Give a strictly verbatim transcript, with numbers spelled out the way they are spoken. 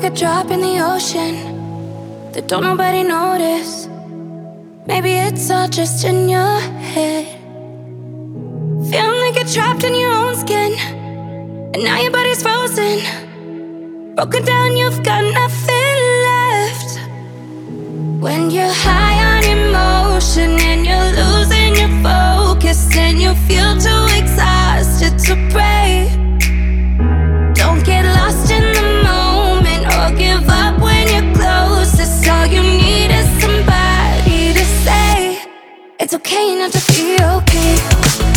a drop in the ocean that don't nobody notice. Maybe it's all just in your head. Feeling like you're trapped in your own skin, and now your body's frozen. Broken down, you've got nothing left. When you're high on emotion and you're losing your focus, and you feel too exhausted to pray. Don't get lost in the moment or give up when you're closest. All you need is somebody to say it's okay not to be okay.